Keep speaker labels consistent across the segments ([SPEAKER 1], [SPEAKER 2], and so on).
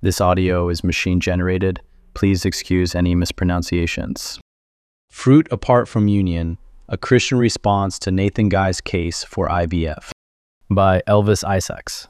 [SPEAKER 1] This audio is machine generated. Please excuse any mispronunciations. Fruit Apart from Union, a Christian response to Nathan Guy's case for IVF, by Elvis Isaacs.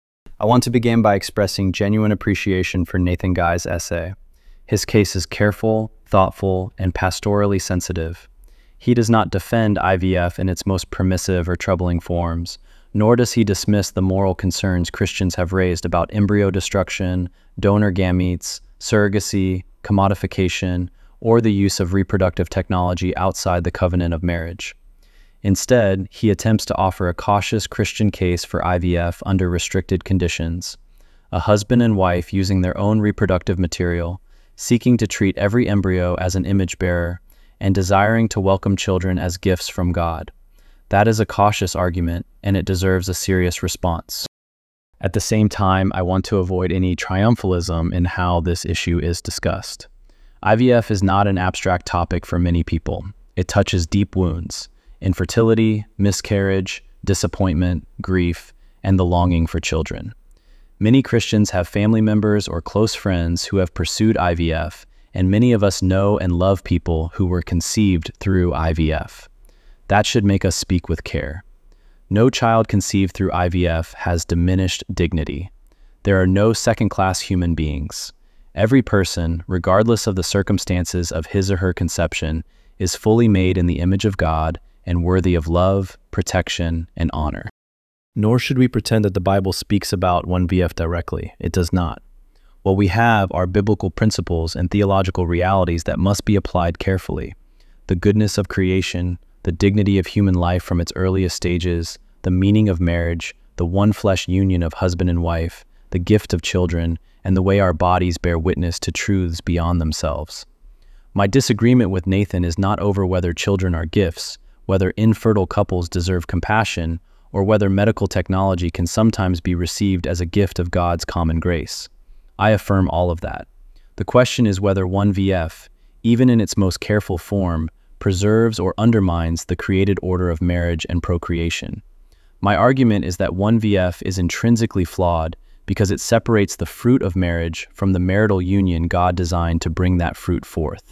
[SPEAKER 1] I want to begin by expressing genuine appreciation for Nathan Guy's essay. His case is careful, thoughtful, and pastorally sensitive. He does not defend IVF in its most permissive or troubling forms, nor does he dismiss the moral concerns Christians have raised about embryo destruction, donor gametes, surrogacy, commodification, or the use of reproductive technology outside the covenant of marriage. Instead, he attempts to offer a cautious Christian case for IVF under restricted conditions. A husband and wife using their own reproductive material, seeking to treat every embryo as an image bearer, and desiring to welcome children as gifts from God. That is a cautious argument, and it deserves a serious response. At the same time, I want to avoid any triumphalism in how this issue is discussed. IVF is not an abstract topic for many people. It touches deep wounds: infertility, miscarriage, disappointment, grief, and the longing for children. Many Christians have family members or close friends who have pursued IVF, and many of us know and love people who were conceived through IVF. That should make us speak with care. No child conceived through IVF has diminished dignity. There are no second-class human beings. Every person, regardless of the circumstances of his or her conception, is fully made in the image of God and worthy of love, protection, and honor. Nor should we pretend that the Bible speaks about 1VF directly. It does not. What we have are biblical principles and theological realities that must be applied carefully. The goodness of creation, the dignity of human life from its earliest stages, the meaning of marriage, the one-flesh union of husband and wife, the gift of children, and the way our bodies bear witness to truths beyond themselves. My disagreement with Nathan is not over whether children are gifts, whether infertile couples deserve compassion, or whether medical technology can sometimes be received as a gift of God's common grace. I affirm all of that. The question is whether 1VF, even in its most careful form, preserves or undermines the created order of marriage and procreation. My argument is that 1VF is intrinsically flawed because it separates the fruit of marriage from the marital union God designed to bring that fruit forth.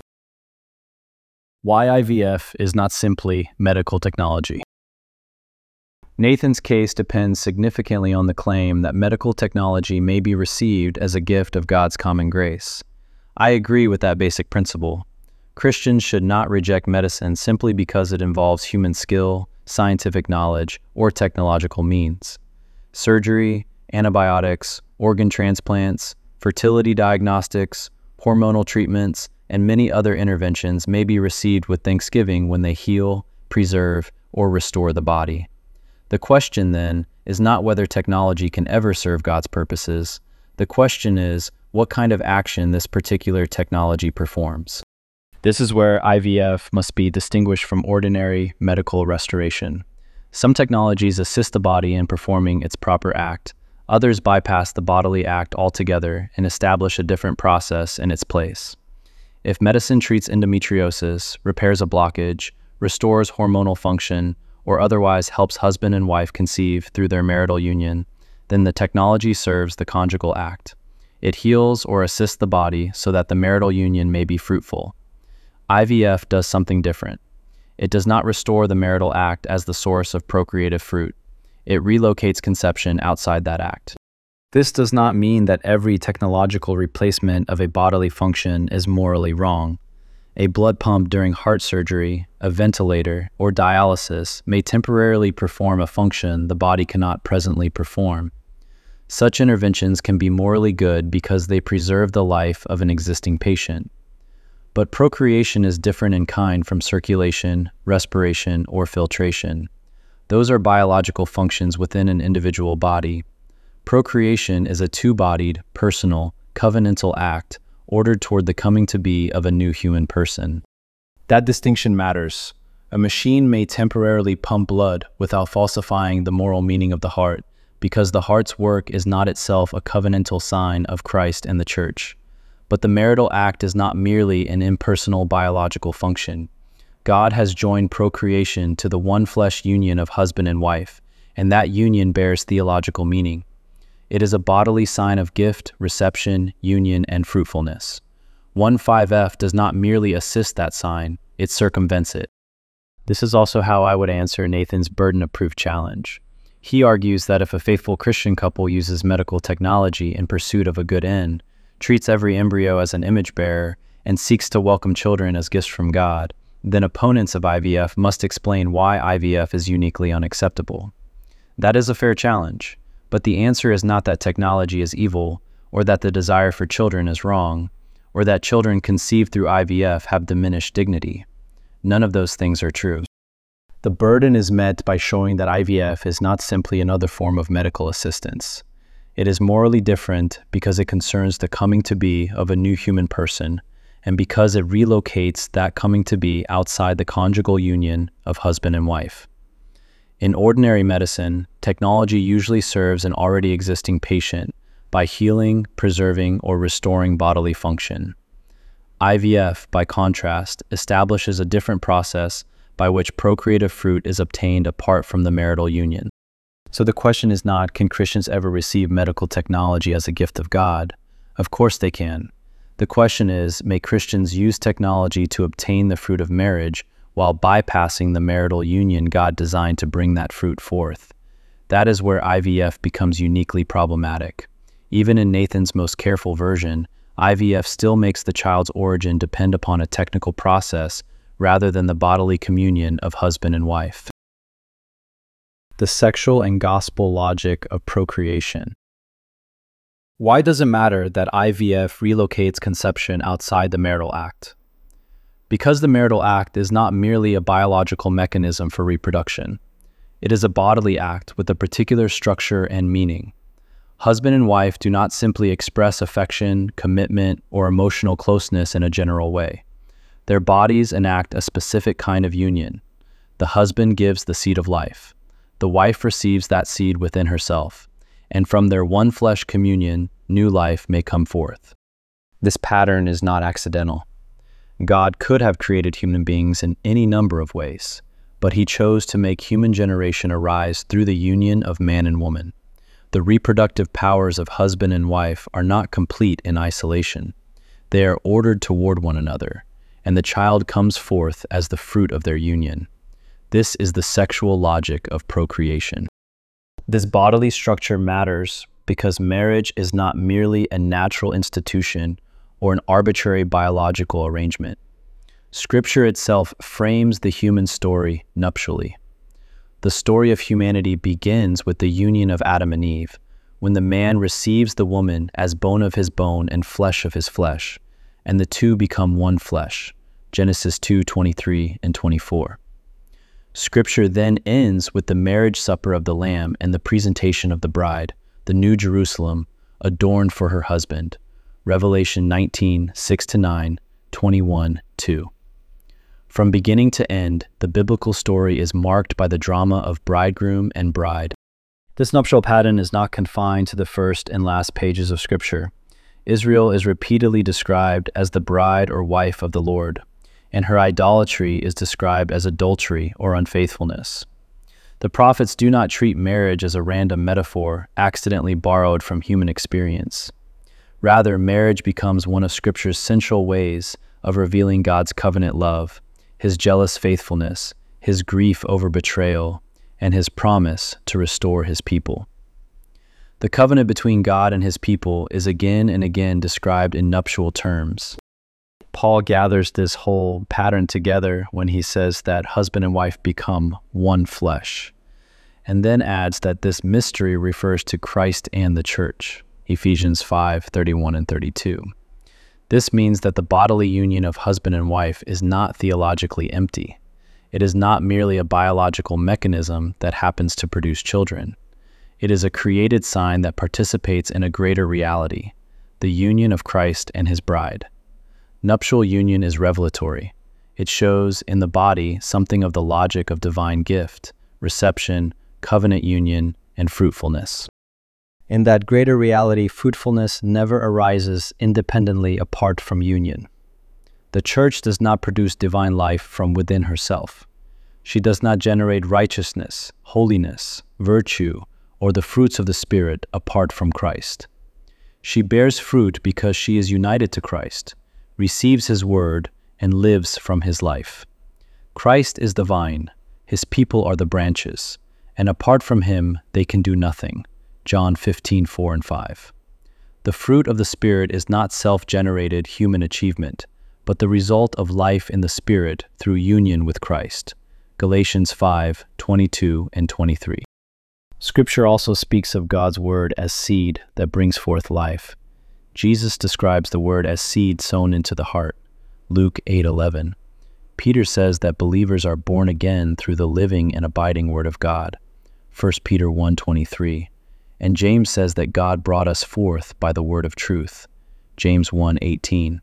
[SPEAKER 1] Why IVF is not simply medical technology. Nathan's case depends significantly on the claim that medical technology may be received as a gift of God's common grace. I agree with that basic principle. Christians should not reject medicine simply because it involves human skill, scientific knowledge, or technological means. Surgery, antibiotics, organ transplants, fertility diagnostics, hormonal treatments, and many other interventions may be received with thanksgiving when they heal, preserve, or restore the body. The question, then, is not whether technology can ever serve God's purposes. The question is what kind of action this particular technology performs. This is where IVF must be distinguished from ordinary medical restoration. Some technologies assist the body in performing its proper act. Others bypass the bodily act altogether and establish a different process in its place. If medicine treats endometriosis, repairs a blockage, restores hormonal function, or otherwise helps husband and wife conceive through their marital union, then the technology serves the conjugal act. It heals or assists the body so that the marital union may be fruitful. IVF does something different. It does not restore the marital act as the source of procreative fruit. It relocates conception outside that act. This does not mean that every technological replacement of a bodily function is morally wrong. A blood pump during heart surgery, a ventilator, or dialysis may temporarily perform a function the body cannot presently perform. Such interventions can be morally good because they preserve the life of an existing patient. But procreation is different in kind from circulation, respiration, or filtration. Those are biological functions within an individual body. Procreation is a two-bodied, personal, covenantal act ordered toward the coming to be of a new human person. That distinction matters. A machine may temporarily pump blood without falsifying the moral meaning of the heart, because the heart's work is not itself a covenantal sign of Christ and the Church. But the marital act is not merely an impersonal biological function. God has joined procreation to the one flesh union of husband and wife, and that union bears theological meaning. It is a bodily sign of gift, reception, union, and fruitfulness. 1.5f does not merely assist that sign, it circumvents it. This is also how I would answer Nathan's burden of proof challenge. He argues that if a faithful Christian couple uses medical technology in pursuit of a good end, treats every embryo as an image bearer, and seeks to welcome children as gifts from God, then opponents of IVF must explain why IVF is uniquely unacceptable. That is a fair challenge, but the answer is not that technology is evil, or that the desire for children is wrong, or that children conceived through IVF have diminished dignity. None of those things are true. The burden is met by showing that IVF is not simply another form of medical assistance. It is morally different because it concerns the coming to be of a new human person, and because it relocates that coming to be outside the conjugal union of husband and wife. In ordinary medicine, technology usually serves an already existing patient by healing, preserving, or restoring bodily function. IVF, by contrast, establishes a different process by which procreative fruit is obtained apart from the marital union. So the question is not, can Christians ever receive medical technology as a gift of God? Of course they can. The question is, may Christians use technology to obtain the fruit of marriage while bypassing the marital union God designed to bring that fruit forth? That is where IVF becomes uniquely problematic. Even in Nathan's most careful version, IVF still makes the child's origin depend upon a technical process rather than the bodily communion of husband and wife. The sexual and gospel logic of procreation. Why does it matter that IVF relocates conception outside the marital act? Because the marital act is not merely a biological mechanism for reproduction. It is a bodily act with a particular structure and meaning. Husband and wife do not simply express affection, commitment, or emotional closeness in a general way. Their bodies enact a specific kind of union. The husband gives the seed of life. The wife receives that seed within herself, and from their one flesh communion, new life may come forth. This pattern is not accidental. God could have created human beings in any number of ways, but he chose to make human generation arise through the union of man and woman. The reproductive powers of husband and wife are not complete in isolation. They are ordered toward one another, and the child comes forth as the fruit of their union. This is the sexual logic of procreation. This bodily structure matters because marriage is not merely a natural institution or an arbitrary biological arrangement. Scripture itself frames the human story nuptially. The story of humanity begins with the union of Adam and Eve, when the man receives the woman as bone of his bone and flesh of his flesh, and the two become one flesh. Genesis 2:23 and 24. Scripture then ends with the marriage supper of the Lamb and the presentation of the bride, the New Jerusalem, adorned for her husband. Revelation 19:6-9, 21:2. From beginning to end, the biblical story is marked by the drama of bridegroom and bride. This nuptial pattern is not confined to the first and last pages of Scripture. Israel is repeatedly described as the bride or wife of the Lord, and her idolatry is described as adultery or unfaithfulness. The prophets do not treat marriage as a random metaphor accidentally borrowed from human experience. Rather, marriage becomes one of Scripture's central ways of revealing God's covenant love, his jealous faithfulness, his grief over betrayal, and his promise to restore his people. The covenant between God and his people is again and again described in nuptial terms. Paul gathers this whole pattern together when he says that husband and wife become one flesh, and then adds that this mystery refers to Christ and the church, Ephesians 5:31 and 32. This means that the bodily union of husband and wife is not theologically empty. It is not merely a biological mechanism that happens to produce children. It is a created sign that participates in a greater reality, the union of Christ and his bride. Nuptial union is revelatory. It shows in the body something of the logic of divine gift, reception, covenant union, and fruitfulness. In that greater reality, fruitfulness never arises independently apart from union. The church does not produce divine life from within herself. She does not generate righteousness, holiness, virtue, or the fruits of the Spirit apart from Christ. She bears fruit because she is united to Christ, receives His word, and lives from His life. Christ is the vine, His people are the branches, and apart from Him they can do nothing. John 15:4 and 5. The fruit of the Spirit is not self-generated human achievement, but the result of life in the Spirit through union with Christ. Galatians 5:22 and 23. Scripture also speaks of God's word as seed that brings forth life. Jesus describes the word as seed sown into the heart. Luke 8:11. Peter says that believers are born again through the living and abiding word of God. 1 Peter 1:23. And James says that God brought us forth by the word of truth. James 1:18.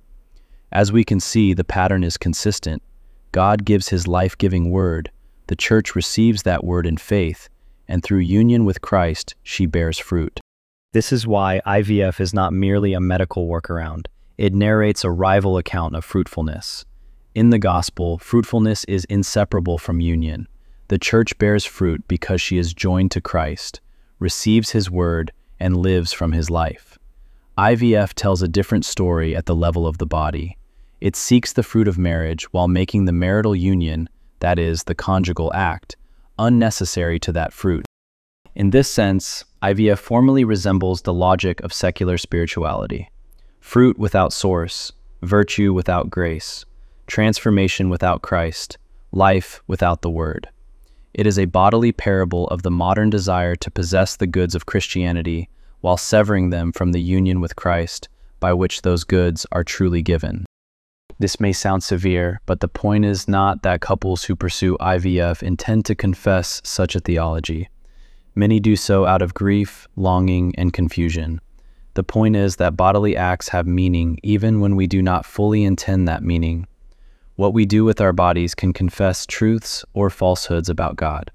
[SPEAKER 1] As we can see, the pattern is consistent. God gives His life-giving word, the church receives that word in faith, and through union with Christ, she bears fruit. This is why IVF is not merely a medical workaround. It narrates a rival account of fruitfulness. In the gospel, fruitfulness is inseparable from union. The church bears fruit because she is joined to Christ, receives His word, and lives from His life. IVF tells a different story at the level of the body. It seeks the fruit of marriage while making the marital union, that is, the conjugal act, unnecessary to that fruit. In this sense, IVF formally resembles the logic of secular spirituality. Fruit without source, virtue without grace, transformation without Christ, life without the Word. It is a bodily parable of the modern desire to possess the goods of Christianity while severing them from the union with Christ by which those goods are truly given. This may sound severe, but the point is not that couples who pursue IVF intend to confess such a theology. Many do so out of grief, longing, and confusion. The point is that bodily acts have meaning even when we do not fully intend that meaning. What we do with our bodies can confess truths or falsehoods about God.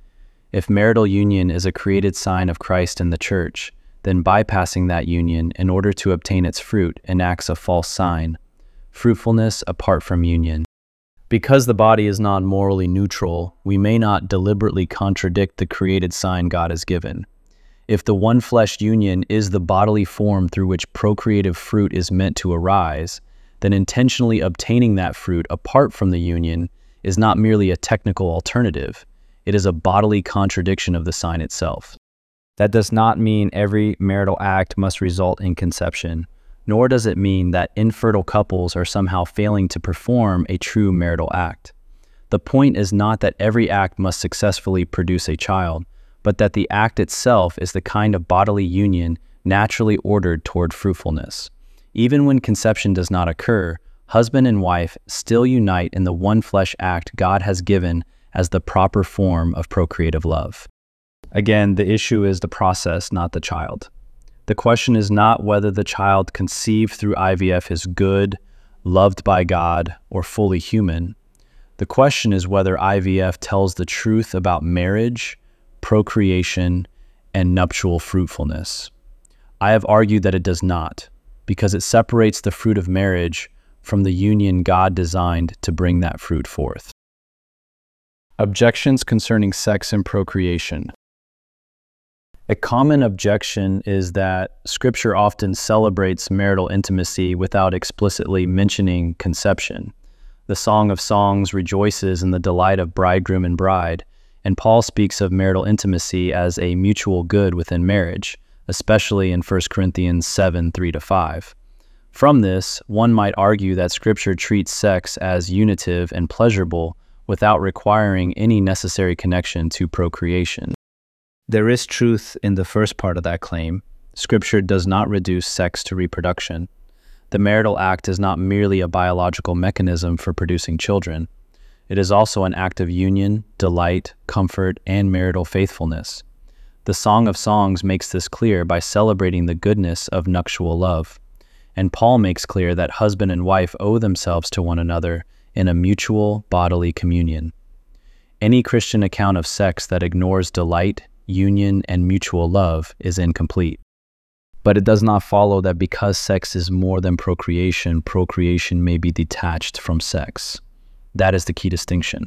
[SPEAKER 1] If marital union is a created sign of Christ in the church, then bypassing that union in order to obtain its fruit enacts a false sign, fruitfulness apart from union. Because the body is not morally neutral, we may not deliberately contradict the created sign God has given. If the one-flesh union is the bodily form through which procreative fruit is meant to arise, then intentionally obtaining that fruit apart from the union is not merely a technical alternative, it is a bodily contradiction of the sign itself. That does not mean every marital act must result in conception, nor does it mean that infertile couples are somehow failing to perform a true marital act. The point is not that every act must successfully produce a child, but that the act itself is the kind of bodily union naturally ordered toward fruitfulness. Even when conception does not occur, husband and wife still unite in the one flesh act God has given as the proper form of procreative love. Again, the issue is the process, not the child. The question is not whether the child conceived through IVF is good, loved by God, or fully human. The question is whether IVF tells the truth about marriage, procreation, and nuptial fruitfulness. I have argued that it does not, because it separates the fruit of marriage from the union God designed to bring that fruit forth. Objections concerning sex and procreation. A common objection is that Scripture often celebrates marital intimacy without explicitly mentioning conception. The Song of Songs rejoices in the delight of bridegroom and bride, and Paul speaks of marital intimacy as a mutual good within marriage, especially in 1 Corinthians 7:3-5. From this, one might argue that Scripture treats sex as unitive and pleasurable without requiring any necessary connection to procreation. There is truth in the first part of that claim. Scripture does not reduce sex to reproduction. The marital act is not merely a biological mechanism for producing children. It is also an act of union, delight, comfort, and marital faithfulness. The Song of Songs makes this clear by celebrating the goodness of nuptial love. And Paul makes clear that husband and wife owe themselves to one another in a mutual bodily communion. Any Christian account of sex that ignores delight, union, and mutual love is incomplete. But it does not follow that because sex is more than procreation, procreation may be detached from sex. That is the key distinction.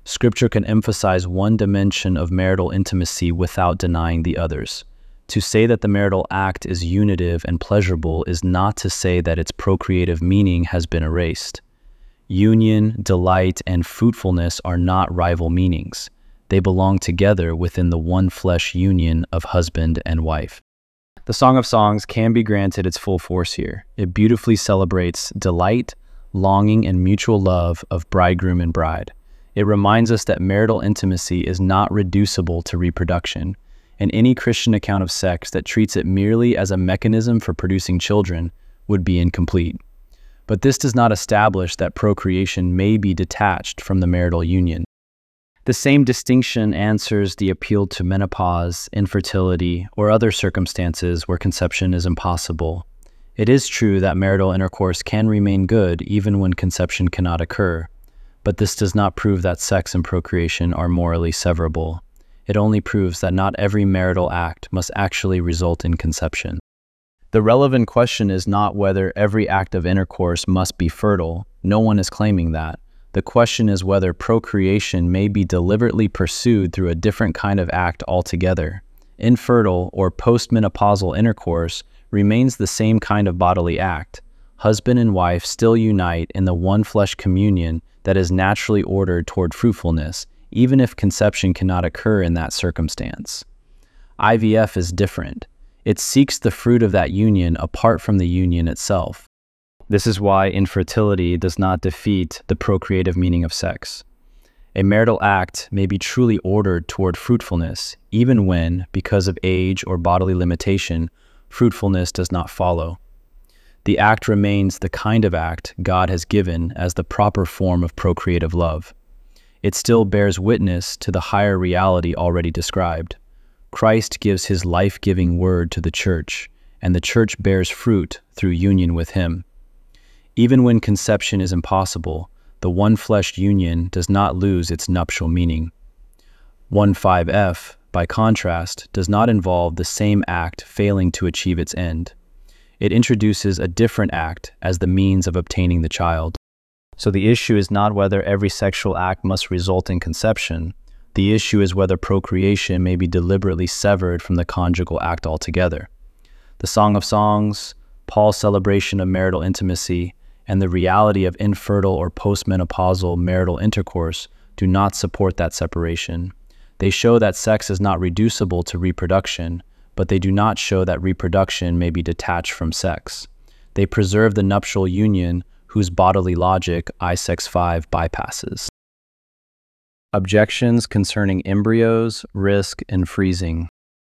[SPEAKER 1] Scripture can emphasize one dimension of marital intimacy without denying the others. To say that the marital act is unitive and pleasurable is not to say that its procreative meaning has been erased. Union, delight, and fruitfulness are not rival meanings. They belong together within the one flesh union of husband and wife. The Song of Songs can be granted its full force here. It beautifully celebrates delight, longing, and mutual love of bridegroom and bride. It reminds us that marital intimacy is not reducible to reproduction, and any Christian account of sex that treats it merely as a mechanism for producing children would be incomplete. But this does not establish that procreation may be detached from the marital union. The same distinction answers the appeal to menopause, infertility, or other circumstances where conception is impossible. It is true that marital intercourse can remain good even when conception cannot occur, but this does not prove that sex and procreation are morally severable. It only proves that not every marital act must actually result in conception. The relevant question is not whether every act of intercourse must be fertile. No one is claiming that. The question is whether procreation may be deliberately pursued through a different kind of act altogether. Infertile or postmenopausal intercourse remains the same kind of bodily act. Husband and wife still unite in the one flesh communion that is naturally ordered toward fruitfulness, even if conception cannot occur in that circumstance. IVF is different. It seeks the fruit of that union apart from the union itself. This is why infertility does not defeat the procreative meaning of sex. A marital act may be truly ordered toward fruitfulness, even when, because of age or bodily limitation, fruitfulness does not follow. The act remains the kind of act God has given as the proper form of procreative love. It still bears witness to the higher reality already described. Christ gives his life-giving word to the church, and the church bears fruit through union with him. Even when conception is impossible, the one-flesh union does not lose its nuptial meaning. 1.5f, by contrast, does not involve the same act failing to achieve its end. It introduces a different act as the means of obtaining the child. So the issue is not whether every sexual act must result in conception. The issue is whether procreation may be deliberately severed from the conjugal act altogether. The Song of Songs, Paul's celebration of marital intimacy, and the reality of infertile or postmenopausal marital intercourse do not support that separation. They show that sex is not reducible to reproduction, but they do not show that reproduction may be detached from sex. They preserve the nuptial union whose bodily logic I-Sex 5 bypasses. Objections concerning embryos, risk, and freezing.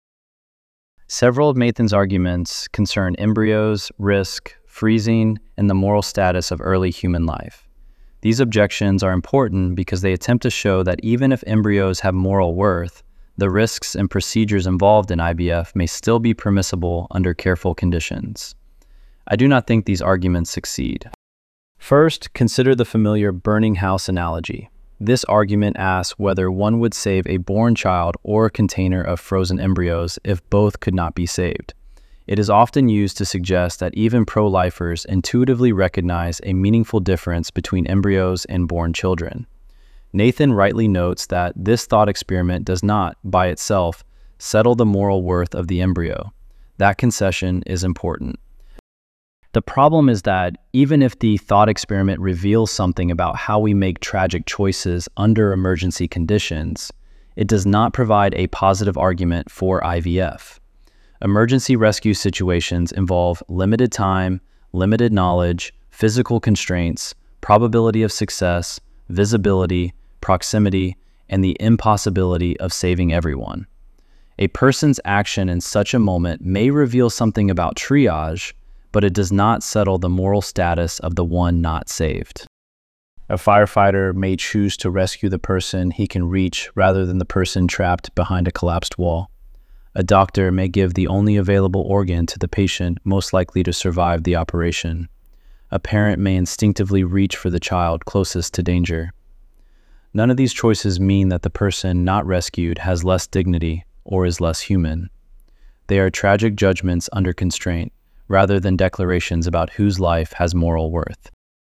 [SPEAKER 1] Several of Mathan's arguments concern embryos, risk, freezing, and the moral status of early human life. These objections are important because they attempt to show that even if embryos have moral worth, the risks and procedures involved in IVF may still be permissible under careful conditions. I do not think these arguments succeed. First, consider the familiar burning house analogy. This argument asks whether one would save a born child or a container of frozen embryos if both could not be saved. It is often used to suggest that even pro-lifers intuitively recognize a meaningful difference between embryos and born children. Nathan rightly notes that this thought experiment does not, by itself, settle the moral worth of the embryo. That concession is important. The problem is that even if the thought experiment reveals something about how we make tragic choices under emergency conditions, it does not provide a positive argument for IVF. Emergency rescue situations involve limited time, limited knowledge, physical constraints, probability of success, visibility, proximity, and the impossibility of saving everyone. A person's action in such a moment may reveal something about triage, but it does not settle the moral status of the one not saved. A firefighter may choose to rescue the person he can reach rather than the person trapped behind a collapsed wall. A doctor may give the only available organ to the patient most likely to survive the operation. A parent may instinctively reach for the child closest to danger. None of these choices mean that the person not rescued has less dignity or is less human. They are tragic judgments under constraint, rather than declarations about whose life has moral worth.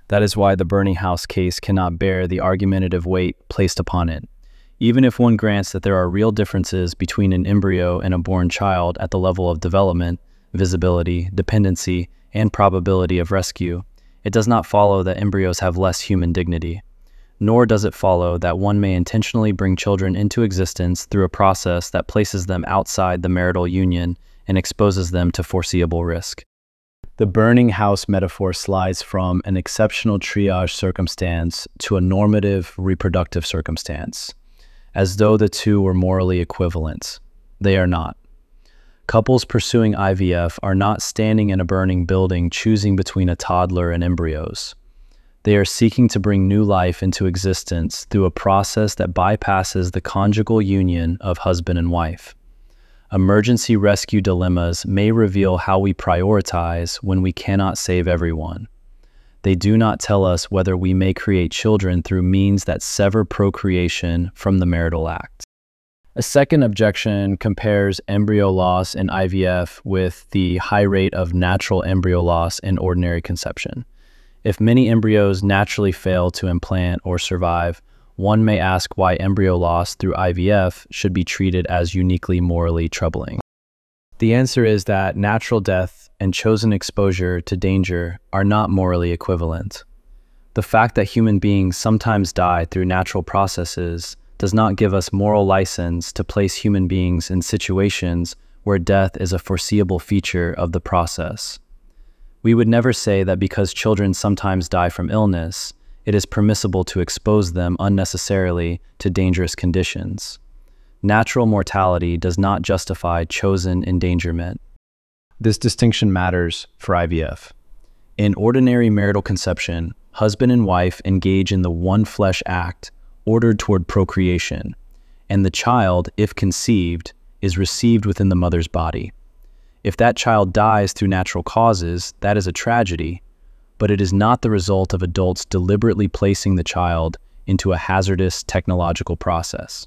[SPEAKER 1] That is why the burning house case cannot bear the argumentative weight placed upon it. Even if one grants that there are real differences between an embryo and a born child at the level of development, visibility, dependency, and probability of rescue, it does not follow that embryos have less human dignity. Nor does it follow that one may intentionally bring children into existence through a process that places them outside the marital union and exposes them to foreseeable risk. The burning house metaphor slides from an exceptional triage circumstance to a normative reproductive circumstance, as though the two were morally equivalent. They are not. Couples pursuing IVF are not standing in a burning building choosing between a toddler and embryos. They are seeking to bring new life into existence through a process that bypasses the conjugal union of husband and wife. Emergency rescue dilemmas may reveal how we prioritize when we cannot save everyone. They do not tell us whether we may create children through means that sever procreation from the marital act. A second objection compares embryo loss in IVF with the high rate of natural embryo loss in ordinary conception. If many embryos naturally fail to implant or survive, one may ask why embryo loss through IVF should be treated as uniquely morally troubling. The answer is that natural death and chosen exposure to danger are not morally equivalent. The fact that human beings sometimes die through natural processes does not give us moral license to place human beings in situations where death is a foreseeable feature of the process. We would never say that because children sometimes die from illness, it is permissible to expose them unnecessarily to dangerous conditions. Natural mortality does not justify chosen endangerment. This distinction matters for IVF. In ordinary marital conception, husband and wife engage in the one flesh act ordered toward procreation, and the child, if conceived, is received within the mother's body. If that child dies through natural causes, that is a tragedy, but it is not the result of adults deliberately placing the child into a hazardous technological process.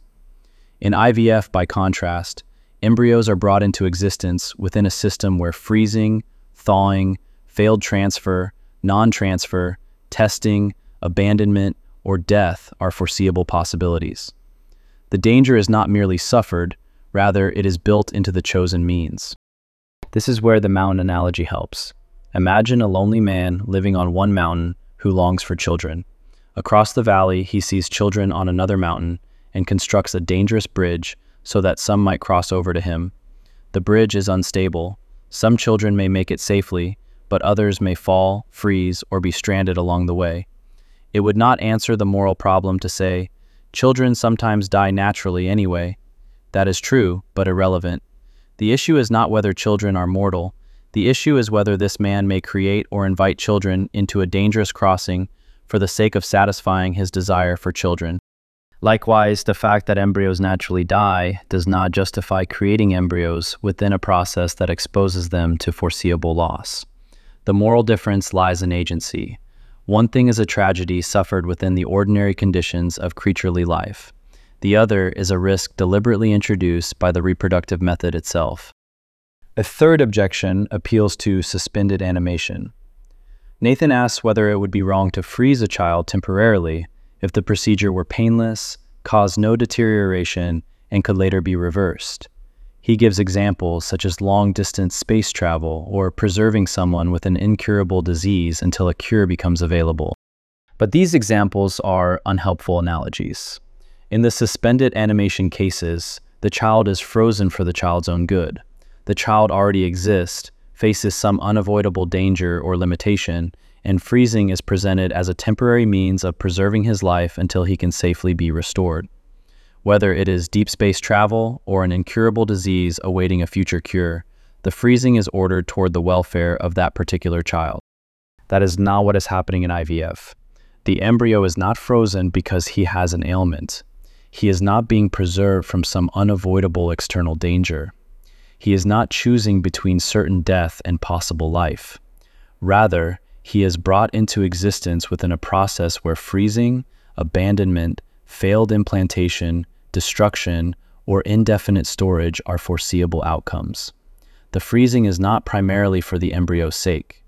[SPEAKER 1] In IVF, by contrast, embryos are brought into existence within a system where freezing, thawing, failed transfer, non-transfer, testing, abandonment, or death are foreseeable possibilities. The danger is not merely suffered, rather it is built into the chosen means. This is where the mountain analogy helps. Imagine a lonely man living on one mountain who longs for children. Across the valley, he sees children on another mountain and constructs a dangerous bridge so that some might cross over to him. The bridge is unstable. Some children may make it safely, but others may fall, freeze, or be stranded along the way. It would not answer the moral problem to say, children sometimes die naturally anyway. That is true, but irrelevant. The issue is not whether children are mortal. The issue is whether this man may create or invite children into a dangerous crossing for the sake of satisfying his desire for children. Likewise, the fact that embryos naturally die does not justify creating embryos within a process that exposes them to foreseeable loss. The moral difference lies in agency. One thing is a tragedy suffered within the ordinary conditions of creaturely life. The other is a risk deliberately introduced by the reproductive method itself. A third objection appeals to suspended animation. Nathan asks whether it would be wrong to freeze a child temporarily if the procedure were painless, caused no deterioration, and could later be reversed. He gives examples such as long-distance space travel or preserving someone with an incurable disease until a cure becomes available. But these examples are unhelpful analogies. In the suspended animation cases, the child is frozen for the child's own good. The child already exists, faces some unavoidable danger or limitation, and freezing is presented as a temporary means of preserving his life until he can safely be restored. Whether it is deep space travel or an incurable disease awaiting a future cure, the freezing is ordered toward the welfare of that particular child. That is not what is happening in IVF. The embryo is not frozen because he has an ailment. He is not being preserved from some unavoidable external danger. He is not choosing between certain death and possible life. Rather, he is brought into existence within a process where freezing, abandonment, failed implantation, destruction, or indefinite storage are foreseeable outcomes. The freezing is not primarily for the embryo's sake.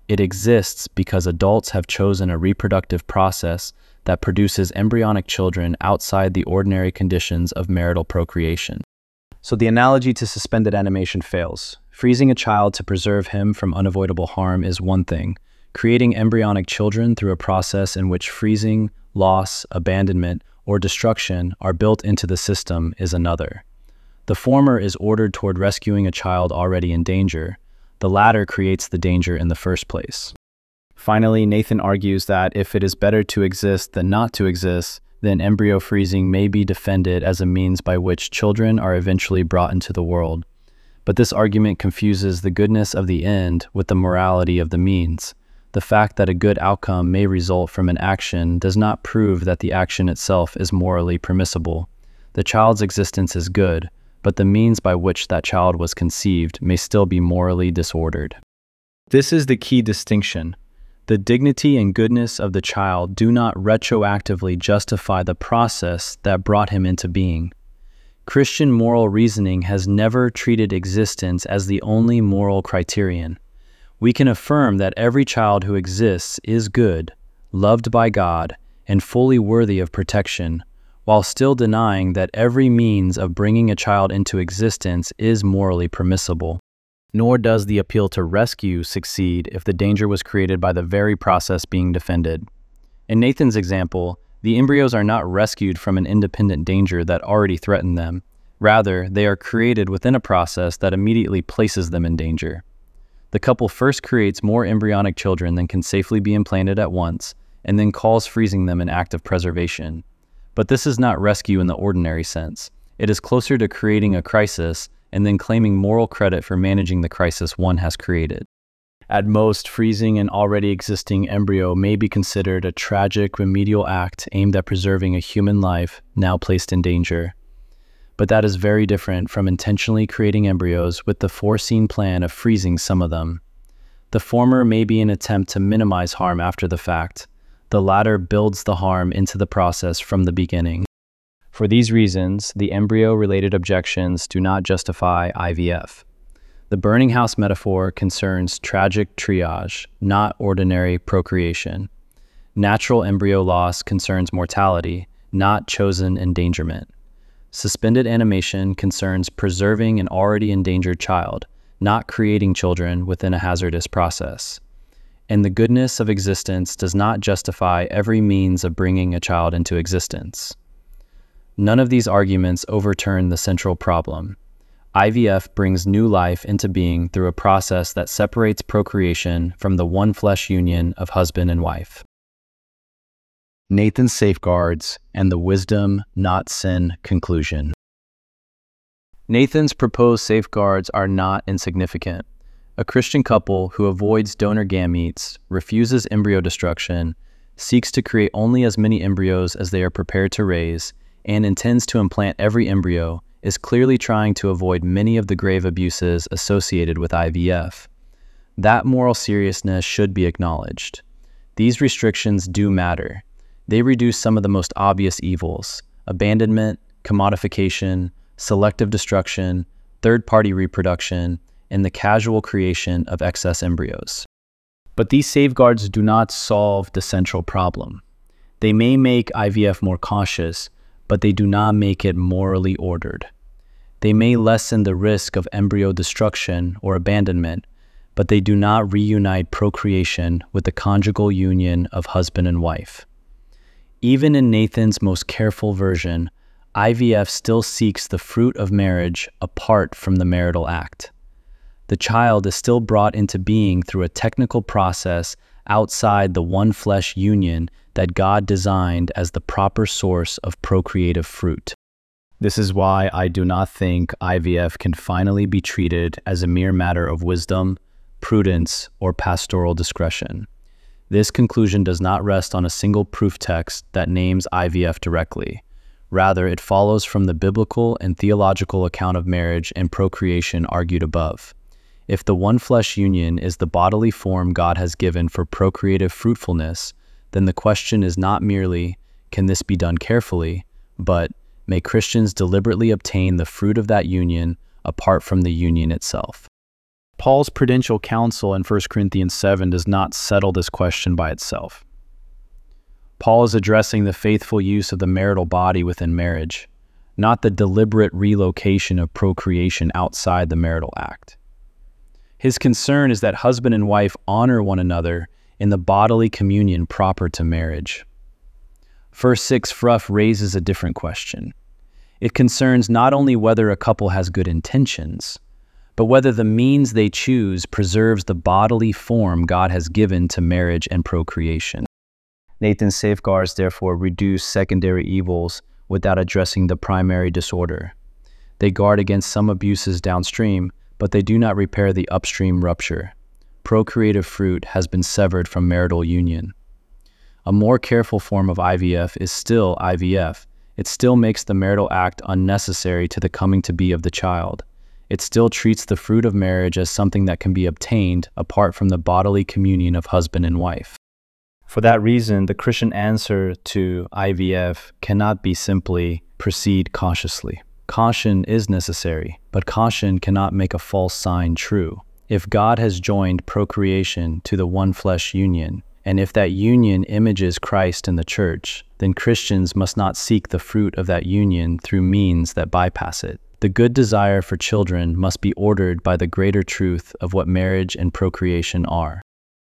[SPEAKER 1] It exists because adults have chosen a reproductive process that produces embryonic children outside the ordinary conditions of marital procreation. So the analogy to suspended animation fails. Freezing a child to preserve him from unavoidable harm is one thing. Creating embryonic children through a process in which freezing, loss, abandonment, or destruction are built into the system is another. The former is ordered toward rescuing a child already in danger. The latter creates the danger in the first place. Finally, Nathan argues that if it is better to exist than not to exist, then embryo freezing may be defended as a means by which children are eventually brought into the world. But this argument confuses the goodness of the end with the morality of the means. The fact that a good outcome may result from an action does not prove that the action itself is morally permissible. The child's existence is good, but the means by which that child was conceived may still be morally disordered. This is the key distinction. The dignity and goodness of the child do not retroactively justify the process that brought him into being. Christian moral reasoning has never treated existence as the only moral criterion. We can affirm that every child who exists is good, loved by God, and fully worthy of protection, while still denying that every means of bringing a child into existence is morally permissible. Nor does the appeal to rescue succeed if the danger was created by the very process being defended. In Nathan's example, the embryos are not rescued from an independent danger that already threatened them. Rather, they are created within a process that immediately places them in danger. The couple first creates more embryonic children than can safely be implanted at once, and then calls freezing them an act of preservation. But this is not rescue in the ordinary sense. It is closer to creating a crisis and then claiming moral credit for managing the crisis one has created. At most, freezing an already existing embryo may be considered a tragic remedial act aimed at preserving a human life now placed in danger. But that is very different from intentionally creating embryos with the foreseen plan of freezing some of them. The former may be an attempt to minimize harm after the fact. The latter builds the harm into the process from the beginning. For these reasons, the embryo-related objections do not justify IVF. The burning house metaphor concerns tragic triage, not ordinary procreation. Natural embryo loss concerns mortality, not chosen endangerment. Suspended animation concerns preserving an already endangered child, not creating children within a hazardous process. And the goodness of existence does not justify every means of bringing a child into existence. None of these arguments overturn the central problem. IVF brings new life into being through a process that separates procreation from the one-flesh union of husband and wife. Nathan's safeguards and the wisdom, not sin conclusion. Nathan's proposed safeguards are not insignificant. A Christian couple who avoids donor gametes, refuses embryo destruction, seeks to create only as many embryos as they are prepared to raise, and intends to implant every embryo, is clearly trying to avoid many of the grave abuses associated with IVF. That moral seriousness should be acknowledged. These restrictions do matter. They reduce some of the most obvious evils: abandonment, commodification, selective destruction, third-party reproduction, and the casual creation of excess embryos. But these safeguards do not solve the central problem. They may make IVF more cautious, but they do not make it morally ordered. They may lessen the risk of embryo destruction or abandonment, but they do not reunite procreation with the conjugal union of husband and wife. Even in Nathan's most careful version, IVF still seeks the fruit of marriage apart from the marital act. The child is still brought into being through a technical process outside the one-flesh union that God designed as the proper source of procreative fruit. This is why I do not think IVF can finally be treated as a mere matter of wisdom, prudence, or pastoral discretion. This conclusion does not rest on a single proof text that names IVF directly. Rather, it follows from the biblical and theological account of marriage and procreation argued above. If the one-flesh union is the bodily form God has given for procreative fruitfulness, then the question is not merely, can this be done carefully, but may Christians deliberately obtain the fruit of that union apart from the union itself? Paul's prudential counsel in 1 Corinthians 7 does not settle this question by itself. Paul is addressing the faithful use of the marital body within marriage, not the deliberate relocation of procreation outside the marital act. His concern is that husband and wife honor one another in the bodily communion proper to marriage. Verse 6 raises a different question. It concerns not only whether a couple has good intentions, but whether the means they choose preserves the bodily form God has given to marriage and procreation. Nathan's safeguards therefore reduce secondary evils without addressing the primary disorder. They guard against some abuses downstream, but they do not repair the upstream rupture. Procreative fruit has been severed from marital union. A more careful form of IVF is still IVF. It still makes the marital act unnecessary to the coming to be of the child. It still treats the fruit of marriage as something that can be obtained apart from the bodily communion of husband and wife. For that reason, the Christian answer to IVF cannot be simply proceed cautiously. Caution is necessary, but caution cannot make a false sign true. If God has joined procreation to the one flesh union, and if that union images Christ in the church, then Christians must not seek the fruit of that union through means that bypass it. The good desire for children must be ordered by the greater truth of what marriage and procreation are.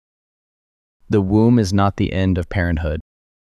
[SPEAKER 1] The womb is not the end of parenthood.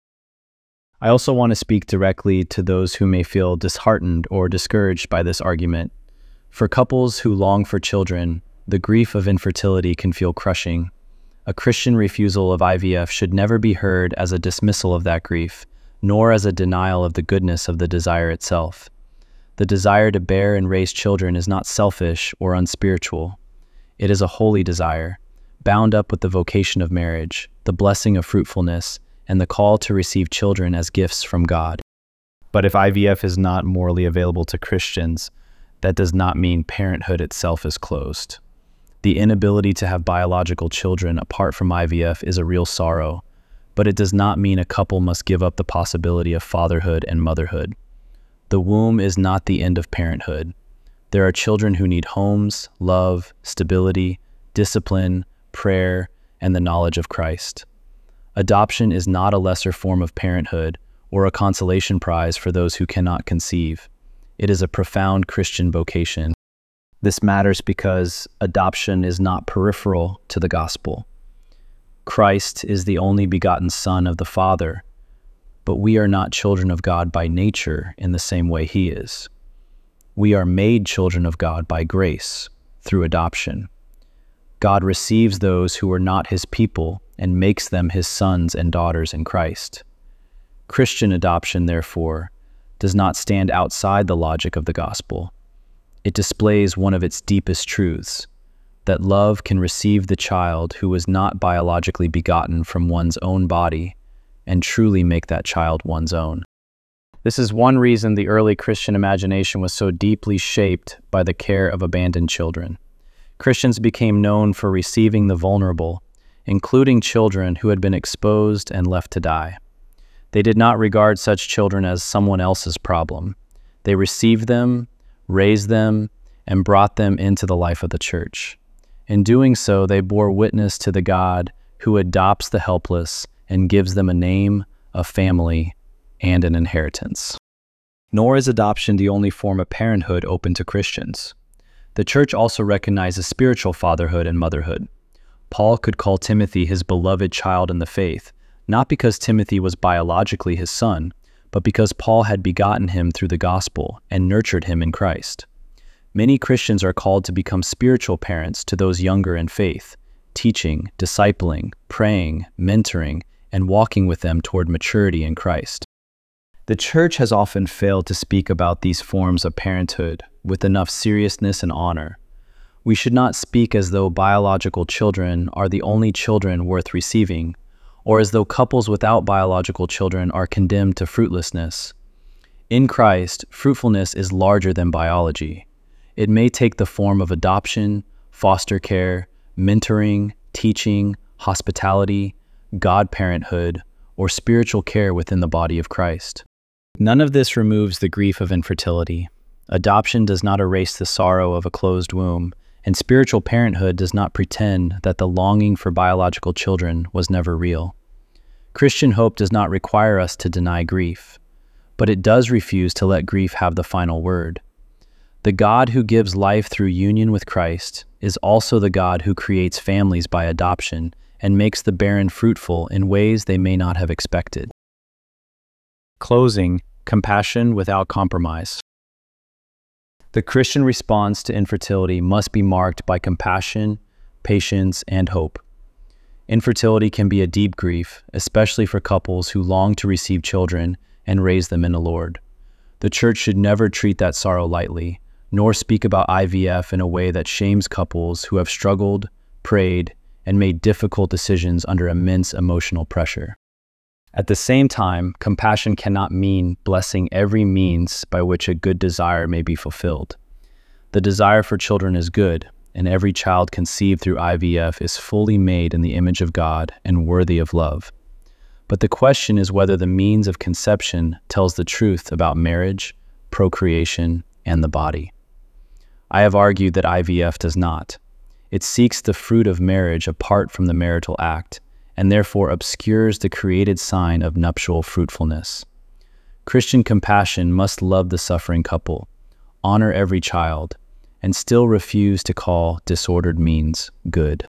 [SPEAKER 1] I also want to speak directly to those who may feel disheartened or discouraged by this argument. For couples who long for children, the grief of infertility can feel crushing. A Christian refusal of IVF should never be heard as a dismissal of that grief, nor as a denial of the goodness of the desire itself. The desire to bear and raise children is not selfish or unspiritual. It is a holy desire, bound up with the vocation of marriage, the blessing of fruitfulness, and the call to receive children as gifts from God. But if IVF is not morally available to Christians, that does not mean parenthood itself is closed. The inability to have biological children apart from IVF is a real sorrow, but it does not mean a couple must give up the possibility of fatherhood and motherhood. The womb is not the end of parenthood. There are children who need homes, love, stability, discipline, prayer, and the knowledge of Christ. Adoption is not a lesser form of parenthood or a consolation prize for those who cannot conceive. It is a profound Christian vocation. This matters because adoption is not peripheral to the gospel. Christ is the only begotten Son of the Father, but we are not children of God by nature in the same way He is. We are made children of God by grace through adoption. God receives those who are not His people and makes them His sons and daughters in Christ. Christian adoption, therefore, does not stand outside the logic of the gospel. It displays one of its deepest truths, that love can receive the child who was not biologically begotten from one's own body and truly make that child one's own. This is one reason the early Christian imagination was so deeply shaped by the care of abandoned children. Christians became known for receiving the vulnerable, including children who had been exposed and left to die. They did not regard such children as someone else's problem. They received them, raised them, and brought them into the life of the church. In doing so, they bore witness to the God who adopts the helpless and gives them a name, a family, and an inheritance. Nor is adoption the only form of parenthood open to Christians. The church also recognizes spiritual fatherhood and motherhood. Paul could call Timothy his beloved child in the faith, not because Timothy was biologically his son, but because Paul had begotten him through the gospel and nurtured him in Christ. Many Christians are called to become spiritual parents to those younger in faith, teaching, discipling, praying, mentoring, and walking with them toward maturity in Christ. The church has often failed to speak about these forms of parenthood with enough seriousness and honor. We should not speak as though biological children are the only children worth receiving, or as though couples without biological children are condemned to fruitlessness. In Christ, fruitfulness is larger than biology. It may take the form of adoption, foster care, mentoring, teaching, hospitality, godparenthood, or spiritual care within the body of Christ. None of this removes the grief of infertility. Adoption does not erase the sorrow of a closed womb, And spiritual parenthood does not pretend that the longing for biological children was never real. Christian hope does not require us to deny grief, but it does refuse to let grief have the final word. The God who gives life through union with Christ is also the God who creates families by adoption and makes the barren fruitful in ways they may not have expected. Closing, compassion without compromise. The Christian response to infertility must be marked by compassion, patience, and hope. Infertility can be a deep grief, especially for couples who long to receive children and raise them in the Lord. The church should never treat that sorrow lightly, nor speak about IVF in a way that shames couples who have struggled, prayed, and made difficult decisions under immense emotional pressure. At the same time, compassion cannot mean blessing every means by which a good desire may be fulfilled. The desire for children is good, and every child conceived through IVF is fully made in the image of God and worthy of love. But the question is whether the means of conception tells the truth about marriage, procreation, and the body. I have argued that IVF does not. It seeks the fruit of marriage apart from the marital act, and therefore obscures the created sign of nuptial fruitfulness. Christian compassion must love the suffering couple, honor every child, and still refuse to call disordered means good.